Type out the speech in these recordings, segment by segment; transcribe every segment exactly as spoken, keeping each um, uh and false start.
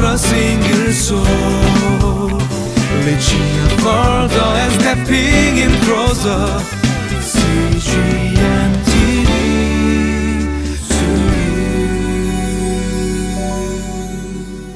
a single soul, reaching further and stepping in closer. C G M T V to you.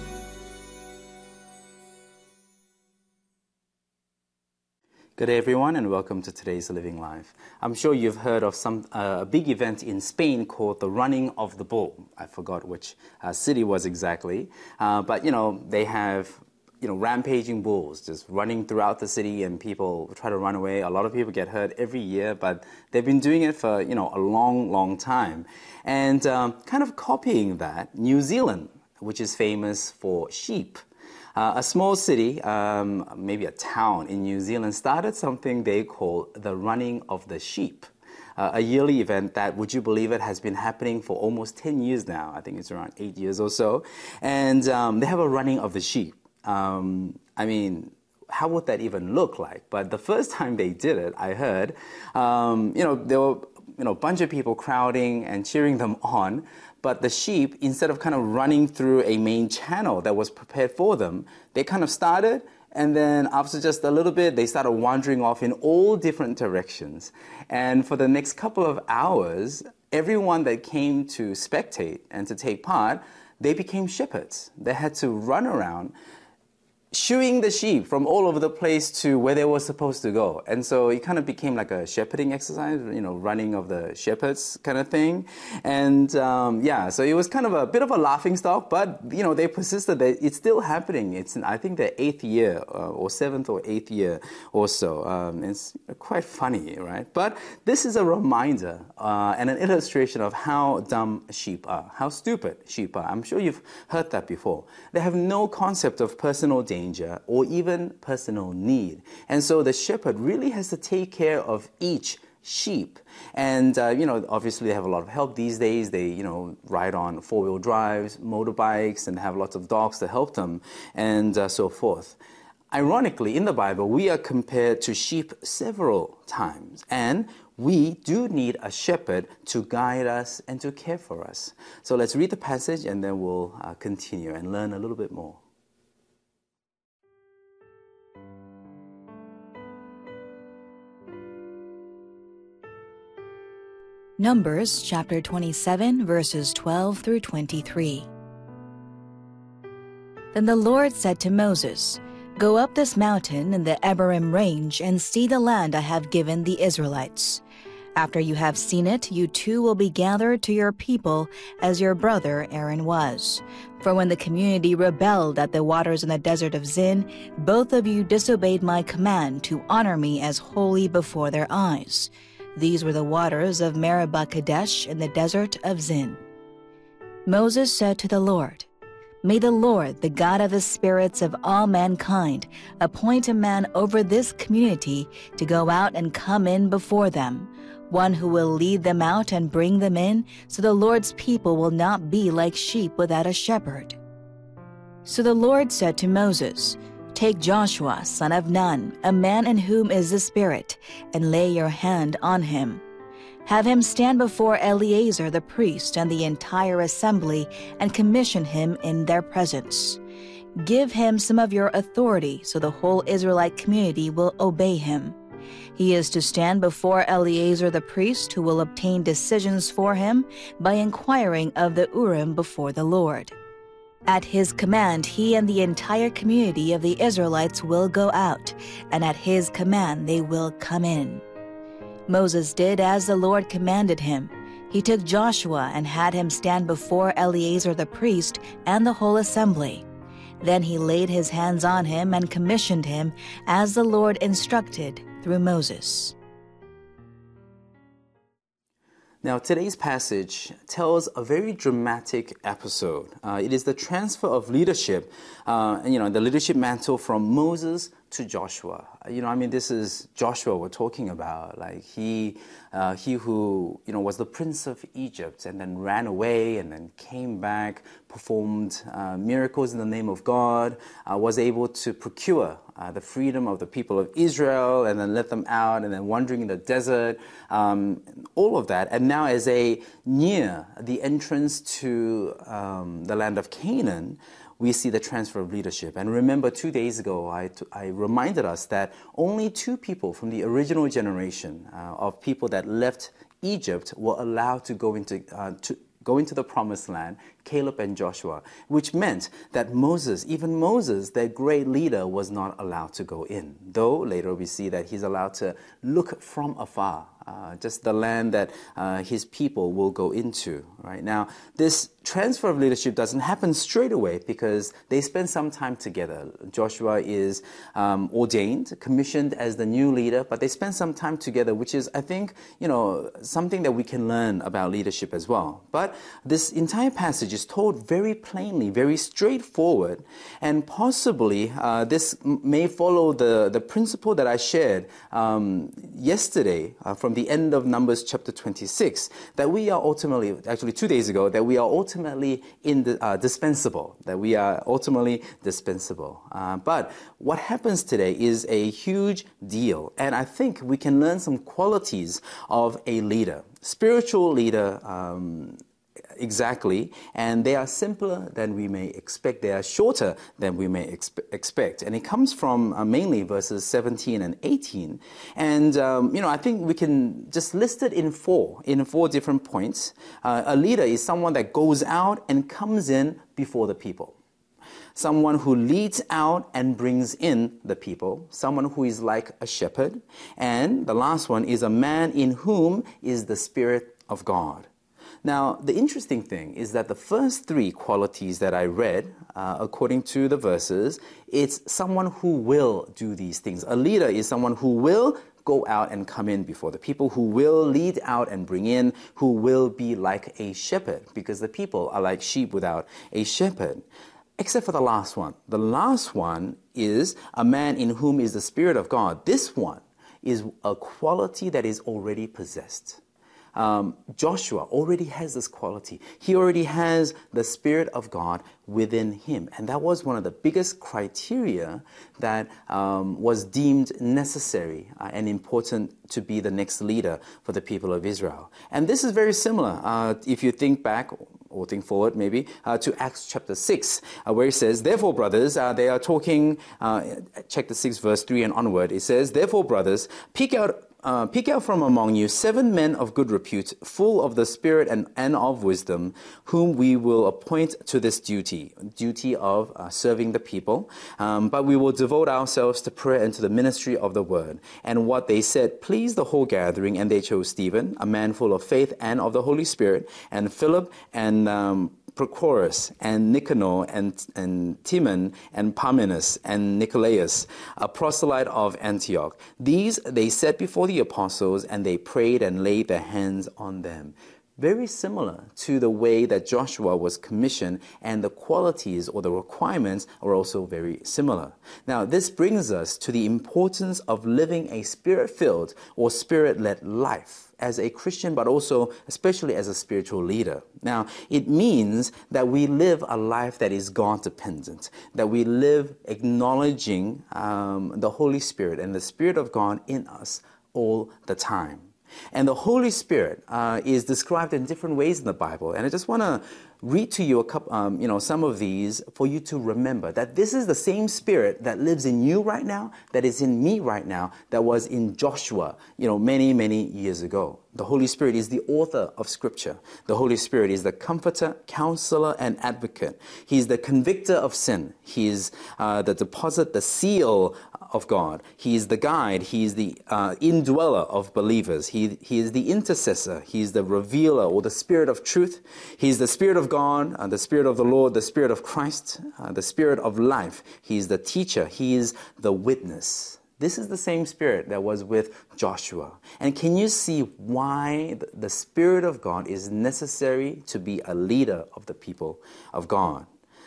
Good day, everyone, and welcome to today's Living Life. I'm sure you've heard of some uh, a big event in Spain called the Running of the Bull. I forgot which uh, city was exactly, uh, but you know they have you know rampaging bulls just running throughout the city, and people try to run away. A lot of people get hurt every year, but they've been doing it for you know a long, long time, and um, kind of copying that, New Zealand, which is famous for sheep. Uh, a small city, um, maybe a town in New Zealand, started something they call the Running of the Sheep, uh, a yearly event that, would you believe it, has been happening for almost ten years now. I think it's around eight years or so. And um, they have a Running of the Sheep. Um, I mean, how would that even look like? But the first time they did it, I heard, um, you know, there were you know, a bunch of people crowding and cheering them on. But the sheep, instead of kind of running through a main channel that was prepared for them, they kind of started, and then after just a little bit, they started wandering off in all different directions. And for the next couple of hours, everyone that came to spectate and to take part, they became shepherds. They had to run around shooing the sheep from all over the place to where they were supposed to go. And so it kind of became like a shepherding exercise, you know, running of the shepherds kind of thing. And um, yeah, so it was kind of a bit of a laughing stock, but, you know, they persisted. It's still happening. It's, I think, the eighth year uh, or seventh or eighth year or so. Um, it's quite funny, right? But this is a reminder uh, and an illustration of how dumb sheep are, how stupid sheep are. I'm sure you've heard that before. They have no concept of personal danger or even personal need. And so the shepherd really has to take care of each sheep. And, uh, you know, obviously they have a lot of help these days. They, you know, ride on four-wheel drives, motorbikes, and have lots of dogs to help them, and uh, so forth. Ironically, in the Bible, we are compared to sheep several times, and we do need a shepherd to guide us and to care for us. So let's read the passage, and then we'll uh, continue and learn a little bit more. Numbers chapter twenty-seven, verses twelve through twenty-three. Then the Lord said to Moses, "Go up this mountain in the Abarim range and see the land I have given the Israelites. After you have seen it, you too will be gathered to your people as your brother Aaron was. For when the community rebelled at the waters in the desert of Zin, both of you disobeyed my command to honor me as holy before their eyes. These were the waters of Meribah Kadesh in the desert of Zin." Moses said to the Lord, "May the Lord, the God of the spirits of all mankind, appoint a man over this community to go out and come in before them, one who will lead them out and bring them in, so the Lord's people will not be like sheep without a shepherd." So the Lord said to Moses, "Take Joshua, son of Nun, a man in whom is the Spirit, and lay your hand on him. Have him stand before Eleazar the priest and the entire assembly, and commission him in their presence. Give him some of your authority, so the whole Israelite community will obey him. He is to stand before Eleazar the priest, who will obtain decisions for him by inquiring of the Urim before the Lord. At his command, he and the entire community of the Israelites will go out, and at his command they will come in." Moses did as the Lord commanded him. He took Joshua and had him stand before Eleazar the priest and the whole assembly. Then he laid his hands on him and commissioned him as the Lord instructed through Moses. Now, today's passage tells a very dramatic episode. Uh, it is the transfer of leadership, uh, you know, the leadership mantle from Moses to Joshua. You know, I mean, this is Joshua we're talking about. Like he, uh, he who, you know, was the prince of Egypt and then ran away and then came back, performed uh, miracles in the name of God, uh, was able to procure uh, the freedom of the people of Israel and then let them out and then wandering in the desert, um, all of that. And now as a near the entrance to um, the land of Canaan, we see the transfer of leadership. And remember, two days ago, I, t- I reminded us that only two people from the original generation uh, of people that left Egypt were allowed to go into uh, to go into the promised land, Caleb and Joshua, which meant that Moses, even Moses, their great leader, was not allowed to go in. Though later we see that he's allowed to look from afar, uh, just the land that uh, his people will go into. Right now, this transfer of leadership doesn't happen straight away because they spend some time together. Joshua is um, ordained, commissioned as the new leader, but they spend some time together, which is, I think, you know, something that we can learn about leadership as well. But this entire passage is told very plainly, very straightforward, and possibly uh, this m- may follow the, the principle that I shared um, yesterday uh, from the end of Numbers chapter twenty-six, that we are ultimately, actually two days ago, that we are ultimately in the, uh, dispensable, that we are ultimately dispensable. Uh, but what happens today is a huge deal, and I think we can learn some qualities of a leader, spiritual leader, um, exactly, and they are simpler than we may expect. They are shorter than we may expe- expect. And it comes from uh, mainly verses seventeen and eighteen. And, um, you know, I think we can just list it in four, in four different points. Uh, a leader is someone that goes out and comes in before the people. Someone who leads out and brings in the people. Someone who is like a shepherd. And the last one is a man in whom is the Spirit of God. Now, the interesting thing is that the first three qualities that I read, uh, according to the verses, it's someone who will do these things. A leader is someone who will go out and come in before the people, who will lead out and bring in, who will be like a shepherd, because the people are like sheep without a shepherd. Except for the last one. The last one is a man in whom is the Spirit of God. This one is a quality that is already possessed. Um, Joshua already has this quality. He already has the Spirit of God within him. And that was one of the biggest criteria that um, was deemed necessary uh, and important to be the next leader for the people of Israel. And this is very similar. Uh, if you think back, or think forward maybe, uh, to Acts chapter six, uh, where it says, therefore, brothers, uh, they are talking, uh, chapter six, verse three and onward, it says, therefore, brothers, pick out Uh, pick out from among you seven men of good repute, full of the Spirit and, and of wisdom, whom we will appoint to this duty, duty of uh, serving the people. Um, but we will devote ourselves to prayer and to the ministry of the word. And what they said pleased the whole gathering, and they chose Stephen, a man full of faith and of the Holy Spirit, and Philip and um, Prochorus, and Nicanor, and, and Timon, and Parmenas, and Nicolaus, a proselyte of Antioch. These they set before the apostles, and they prayed and laid their hands on them. Very similar to the way that Joshua was commissioned, and the qualities or the requirements are also very similar. Now, this brings us to the importance of living a spirit-filled or spirit-led life as a Christian, but also especially as a spiritual leader. Now, it means that we live a life that is God-dependent, that we live acknowledging um, the Holy Spirit and the Spirit of God in us all the time. And the Holy Spirit uh, is described in different ways in the Bible. And I just want to read to you a couple, um, you know, some of these for you to remember that this is the same Spirit that lives in you right now, that is in me right now, that was in Joshua, you know, many, many years ago. The Holy Spirit is the author of Scripture. The Holy Spirit is the comforter, counselor, and advocate. He's the convictor of sin. He is uh, the deposit, the seal of God. He is the guide. He is the uh, indweller of believers. He, he is the intercessor. He is the revealer or the Spirit of truth. He is the Spirit of God, uh, the Spirit of the Lord, the Spirit of Christ, uh, the Spirit of life. He is the teacher. He is the witness. This is the same Spirit that was with Joshua. And can you see why the Spirit of God is necessary to be a leader of the people of God?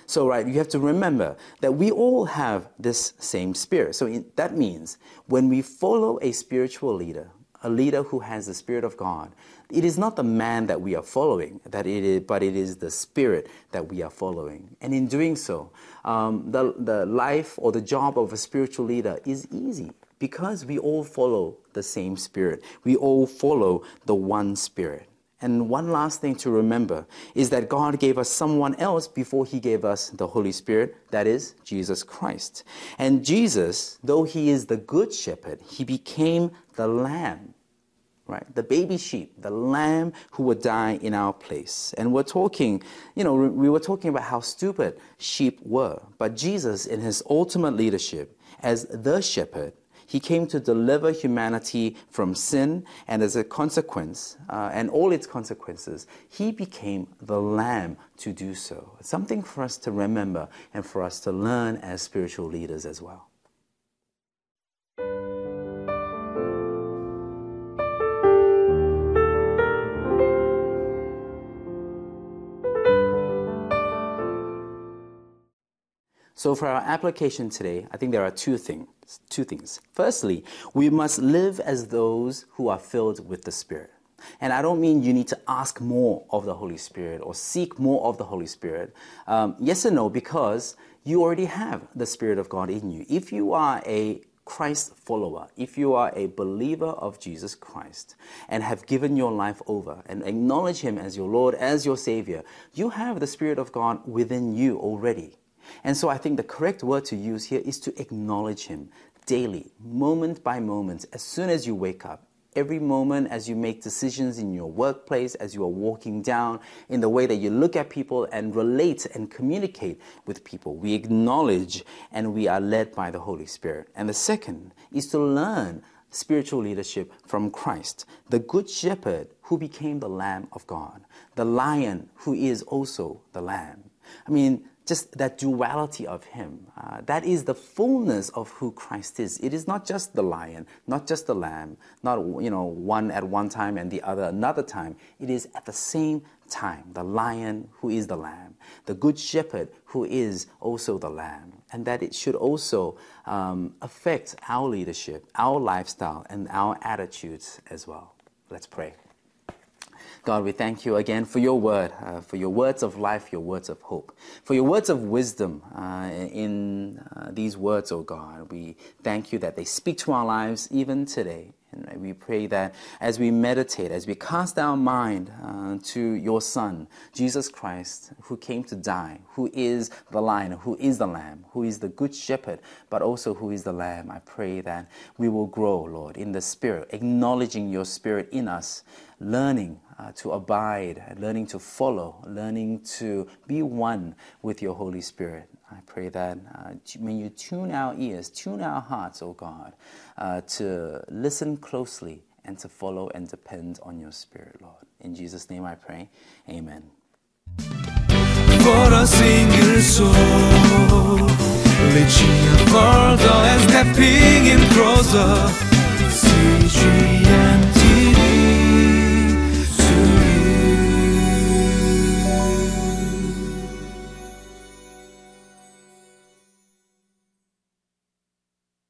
So, right, you have to remember that we all have this same spirit. So in, that means when we follow a spiritual leader, a leader who has the Spirit of God, it is not the man that we are following, that it is, but it is the Spirit that we are following. And in doing so, um, the, the life or the job of a spiritual leader is easy because we all follow the same Spirit. We all follow the one Spirit. And one last thing to remember is that God gave us someone else before he gave us the Holy Spirit, that is Jesus Christ. And Jesus, though he is the good shepherd, he became the lamb, right? The baby sheep, the lamb who would die in our place. And we're talking, you know, we were talking about how stupid sheep were. But Jesus, in his ultimate leadership as the shepherd, he came to deliver humanity from sin, and as a consequence, uh, and all its consequences, he became the lamb to do so. It's something for us to remember and for us to learn as spiritual leaders as well. So for our application today, I think there are two things. Two things. Firstly, we must live as those who are filled with the Spirit. And I don't mean you need to ask more of the Holy Spirit or seek more of the Holy Spirit. Um, yes and no, because you already have the Spirit of God in you. If you are a Christ follower, if you are a believer of Jesus Christ and have given your life over and acknowledge him as your Lord, as your Savior, you have the Spirit of God within you already. And so I think the correct word to use here is to acknowledge him daily, moment by moment, as soon as you wake up. Every moment as you make decisions in your workplace, as you are walking down, in the way that you look at people and relate and communicate with people. We acknowledge and we are led by the Holy Spirit. And the second is to learn spiritual leadership from Christ, the Good Shepherd who became the Lamb of God, the Lion who is also the Lamb. I mean, just that duality of him, uh, that is the fullness of who Christ is. It is not just the lion, not just the lamb, not, you know, one at one time and the other another time. It is at the same time, the lion who is the lamb, the good shepherd who is also the lamb, and that it should also um, affect our leadership, our lifestyle, and our attitudes as well. Let's pray. God, we thank you again for your word, uh, for your words of life, your words of hope, for your words of wisdom uh, in uh, these words, oh God. We thank you that they speak to our lives even today. And we pray that as we meditate, as we cast our mind uh, to your Son, Jesus Christ, who came to die, who is the Lion, who is the Lamb, who is the Good Shepherd, but also who is the Lamb, I pray that we will grow, Lord, in the Spirit, acknowledging your Spirit in us, learning uh, to abide, learning to follow, learning to be one with your Holy Spirit. I pray that uh, may you tune our ears, tune our hearts, oh God, uh, to listen closely and to follow and depend on your Spirit, Lord. In Jesus' name I pray, amen. For a single soul, reaching further and stepping in closer, C G